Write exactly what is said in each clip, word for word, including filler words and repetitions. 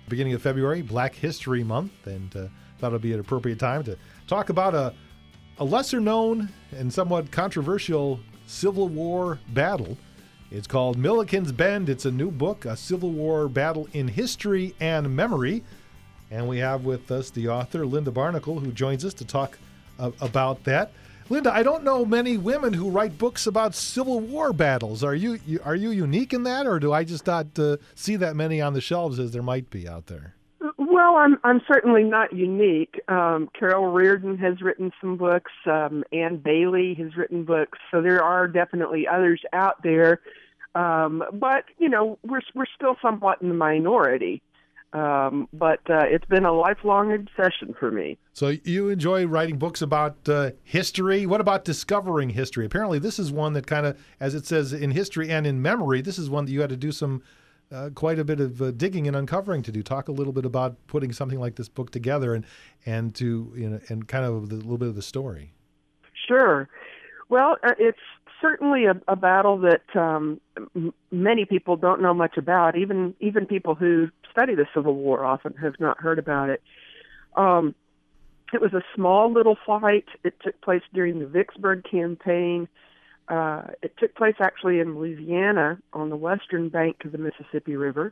beginning of February, Black History Month, and uh, thought it would be an appropriate time to talk about a, a lesser-known and somewhat controversial Civil War battle. It's called Milliken's Bend. It's a new book, a Civil War battle in history and memory. And we have with us the author, Linda Barnacle, who joins us to talk uh, about that. Linda, I don't know many women who write books about Civil War battles. Are you, you are you unique in that, or do I just not uh, see that many on the shelves as there might be out there? Well, I'm I'm certainly not unique. Um, Carol Reardon has written some books. Um, Ann Bailey has written books. So there are definitely others out there. Um, but you know, we're we're still somewhat in the minority. Um, but uh, it's been a lifelong obsession for me. So you enjoy writing books about uh, history. What about discovering history? Apparently this is one that kind of, as it says, in history and in memory, this is one that you had to do some uh, quite a bit of uh, digging and uncovering to do. Talk a little bit about putting something like this book together and, and to, you know, and kind of a little bit of the story. Sure. Well, uh, it's certainly a, a battle that um, m- many people don't know much about. Even even people who study the Civil War often have not heard about it. Um, it was a small little fight. It took place during the Vicksburg campaign. Uh, it took place actually in Louisiana on the western bank of the Mississippi River.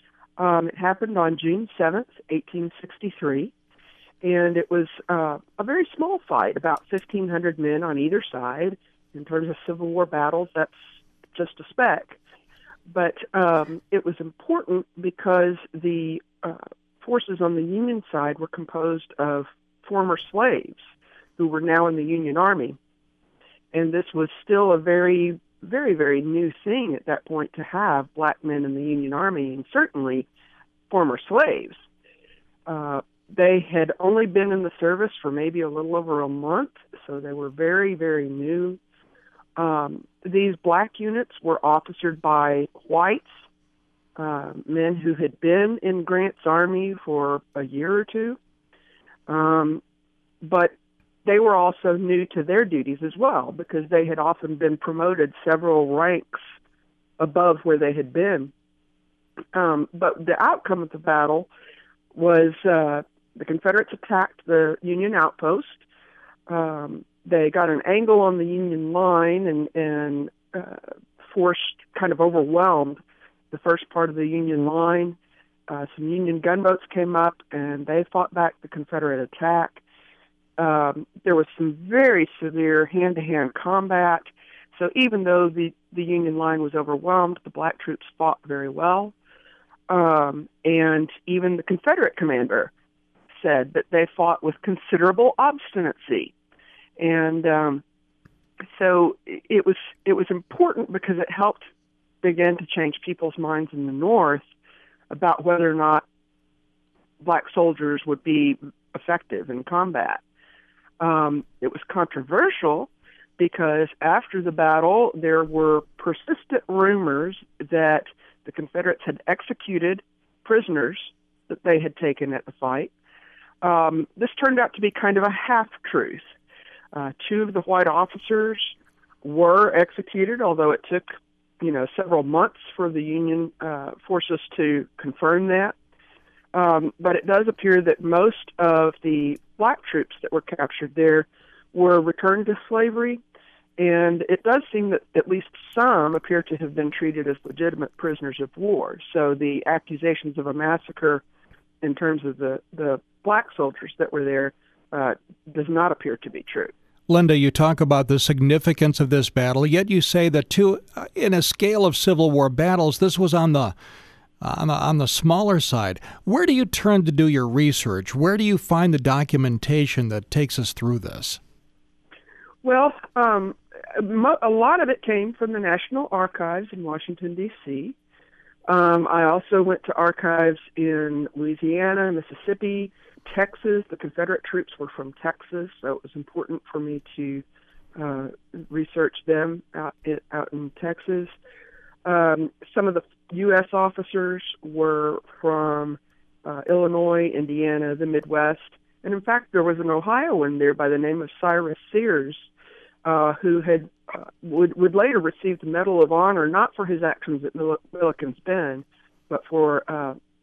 Um, it happened on June seventh, eighteen sixty-three. And it was uh, a very small fight, about fifteen hundred men on either side. In terms of Civil War battles, that's just a speck. But um, it was important because the uh, forces on the Union side were composed of former slaves who were now in the Union Army. And this was still a very, very, very new thing at that point to have black men in the Union Army, and certainly former slaves. Uh, they had only been in the service for maybe a little over a month, so they were very, very new. Um, these black units were officered by whites, uh, men who had been in Grant's army for a year or two. Um, but they were also new to their duties as well, because they had often been promoted several ranks above where they had been. Um, but the outcome of the battle was uh, the Confederates attacked the Union outpost. Um, They got an angle on the Union line and, and uh, forced, kind of overwhelmed the first part of the Union line. Uh, some Union gunboats came up, and they fought back the Confederate attack. Um, there was some very severe hand-to-hand combat. So even though the, the Union line was overwhelmed, the black troops fought very well. Um, and even the Confederate commander said that they fought with considerable obstinacy. And um, so it was it was important because it helped begin to change people's minds in the North about whether or not black soldiers would be effective in combat. Um, it was controversial because after the battle, there were persistent rumors that the Confederates had executed prisoners that they had taken at the fight. Um, this turned out to be kind of a half-truth. Uh, two of the white officers were executed, although it took, you know, several months for the Union uh, forces to confirm that. Um, but it does appear that most of the black troops that were captured there were returned to slavery, and it does seem that at least some appear to have been treated as legitimate prisoners of war. So the accusations of a massacre in terms of the, the black soldiers that were there uh, does not appear to be true. Linda, you talk about the significance of this battle, yet you say that to, uh, in a scale of Civil War battles, this was on the, uh, on the on the smaller side. Where do you turn to do your research? Where do you find the documentation that takes us through this? Well, um, mo- a lot of it came from the National Archives in Washington, D C Um, I also went to archives in Louisiana, Mississippi, Texas. The Confederate troops were from Texas, so it was important for me to uh, research them out in, out in Texas. Um, some of the U S officers were from uh, Illinois, Indiana, the Midwest, and in fact, there was an Ohioan there by the name of Cyrus Sears, uh, who had uh, would would later receive the Medal of Honor, not for his actions at Mil- Milliken's Bend, but for uh,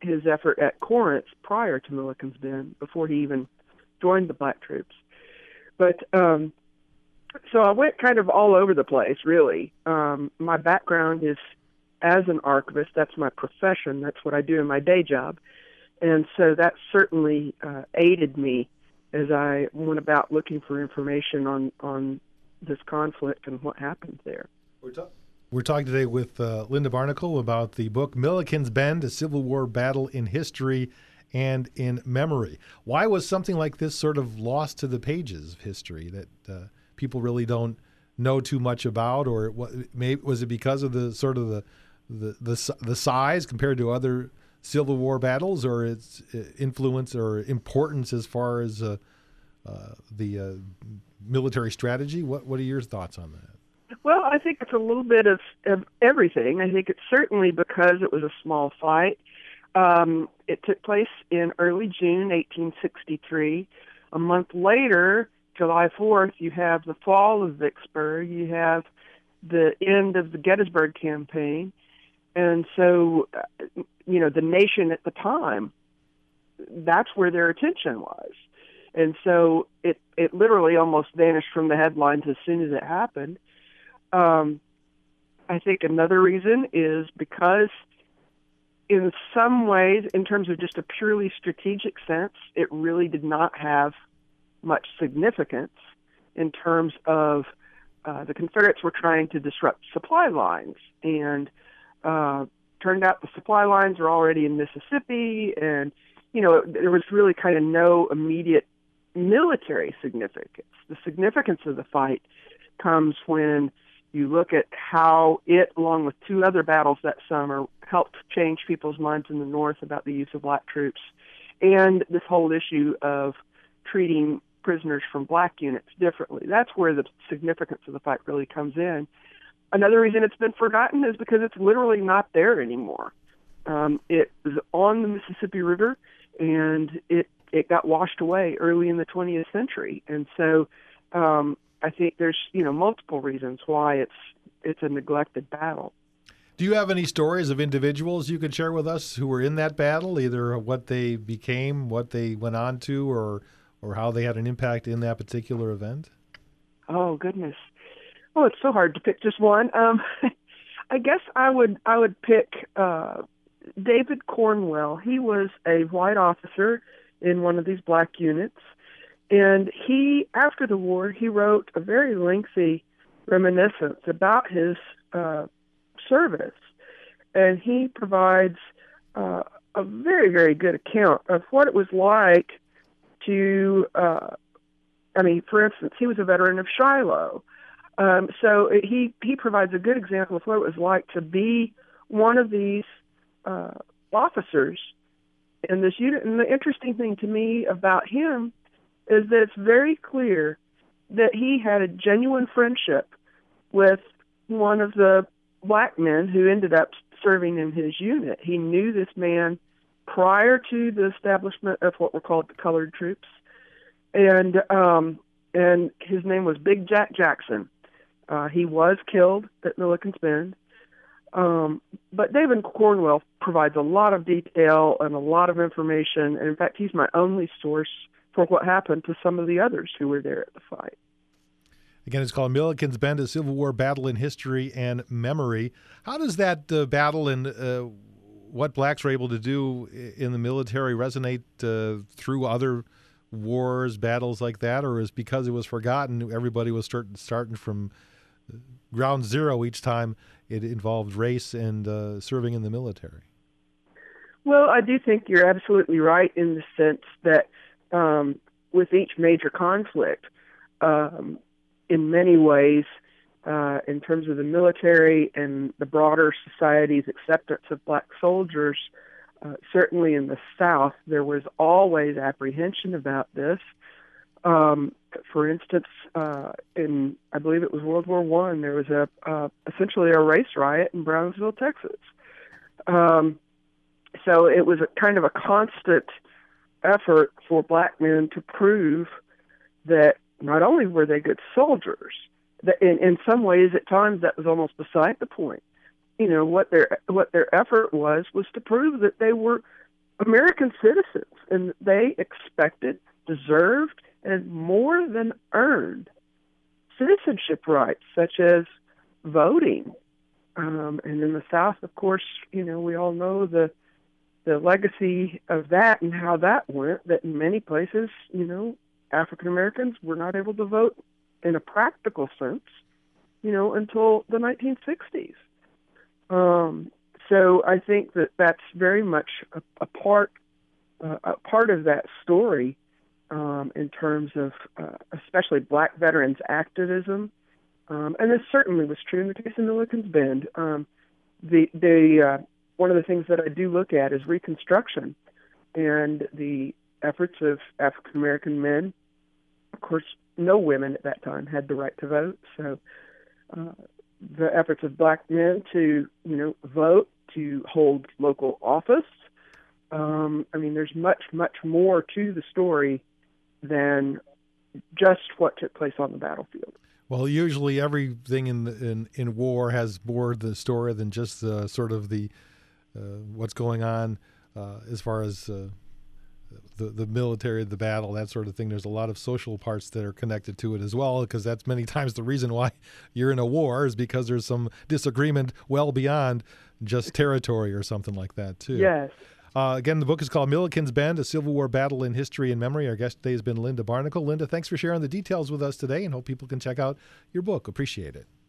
his effort at Corinth prior to Milliken's Bend, before he even joined the black troops. But um, so I went kind of all over the place, really. Um, my background is as an archivist. That's my profession. That's what I do in my day job. And so that certainly uh, aided me as I went about looking for information on, on this conflict and what happened there. We're, ta- we're talking today with uh, Linda Barnacle about the book Milliken's Bend, A Civil War Battle in History and in Memory. Why was something like this sort of lost to the pages of history that uh, people really don't know too much about? Or what, may, was it because of the sort of the, the, the, the size compared to other Civil War battles, or its influence or importance as far as uh, uh, the uh, military strategy? What What are your thoughts on that? Well, I think it's a little bit of, of everything. I think it's certainly because it was a small fight. Um, it took place in early June eighteen sixty-three. A month later, July fourth, you have the fall of Vicksburg. You have the end of the Gettysburg Campaign. And so, you know, the nation at the time, that's where their attention was. And so it, it literally almost vanished from the headlines as soon as it happened. Um, I think another reason is because in some ways, in terms of just a purely strategic sense, it really did not have much significance in terms of uh, the Confederates were trying to disrupt supply lines. And Uh, turned out the supply lines were already in Mississippi, and, you know, there was really kind of no immediate military significance. The significance of the fight comes when you look at how it, along with two other battles that summer, helped change people's minds in the North about the use of black troops, and this whole issue of treating prisoners from black units differently. That's where the significance of the fight really comes in. Another reason it's been forgotten is because it's literally not there anymore. Um, it was on the Mississippi River, and it, it got washed away early in the twentieth century. And so um, I think there's, you know, multiple reasons why it's it's a neglected battle. Do you have any stories of individuals you could share with us who were in that battle, either what they became, what they went on to, or or how they had an impact in that particular event? Oh, goodness. Oh, it's so hard to pick just one. Um, I guess I would I would pick uh, David Cornwell. He was a white officer in one of these black units, and he, after the war, he wrote a very lengthy reminiscence about his uh, service, and he provides uh, a very, very good account of what it was like to, uh, I mean, for instance, he was a veteran of Shiloh. Um, so he, he provides a good example of what it was like to be one of these uh, officers in this unit. And the interesting thing to me about him is that it's very clear that he had a genuine friendship with one of the black men who ended up serving in his unit. He knew this man prior to the establishment of what were called the colored troops. And, um, and his name was Big Jack Jackson. Uh, he was killed at Milliken's Bend. Um, but David Cornwell provides a lot of detail and a lot of information. And in fact, he's my only source for what happened to some of the others who were there at the fight. Again, it's called Milliken's Bend, A Civil War Battle in History and Memory. How does that uh, battle and uh, what blacks were able to do in the military resonate uh, through other wars, battles like that? Or is because it was forgotten, everybody was start, starting from ground zero each time it involved race and uh, serving in the military? Well, I do think you're absolutely right in the sense that um, with each major conflict, um, in many ways, uh, in terms of the military and the broader society's acceptance of black soldiers, uh, certainly in the South, there was always apprehension about this. Um, for instance, uh, in I believe it was World War One, there was a uh, essentially a race riot in Brownsville, Texas. Um, so it was a kind of a constant effort for black men to prove that not only were they good soldiers, that in, in some ways at times that was almost beside the point. You know, what their what their effort was was to prove that they were American citizens, and they expected, deserved, and more than earned citizenship rights, such as voting. Um, and in the South, of course, you know, we all know the the legacy of that and how that went, that in many places, you know, African Americans were not able to vote in a practical sense, you know, until the nineteen sixties. Um, so I think that that's very much a, a part uh, a part of that story um, in terms of uh, especially Black veterans' activism. Um, and this certainly was true in the case of Milliken's Bend. Um, the the uh, one of the things that I do look at is Reconstruction and the efforts of African American men. Of course, no women at that time had the right to vote, so uh, the efforts of Black men to, you know, vote, to hold local office. Um, I mean, there's much, much more to the story than just what took place on the battlefield. Well, usually everything in the, in in war has more the story than just the sort of the uh, what's going on uh, as far as uh, the the military, the battle, that sort of thing. There's a lot of social parts that are connected to it as well, because that's many times the reason why you're in a war is because there's some disagreement well beyond just territory or something like that too. Yes. Uh, again, the book is called Milliken's Bend, A Civil War Battle in History and Memory. Our guest today has been Linda Barnacle. Linda, thanks for sharing the details with us today, and hope people can check out your book. Appreciate it.